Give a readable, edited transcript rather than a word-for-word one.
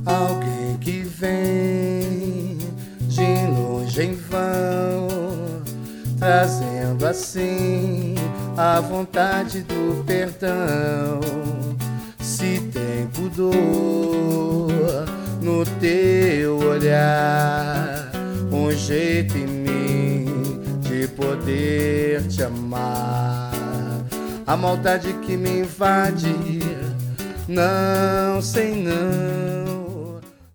Alguém que vem de longe em vão, trazendo assim a vontade do perdão. Se tem pudor no teu olhar, um jeito em mim de poder te amar. A maldade que me invade, não sei não.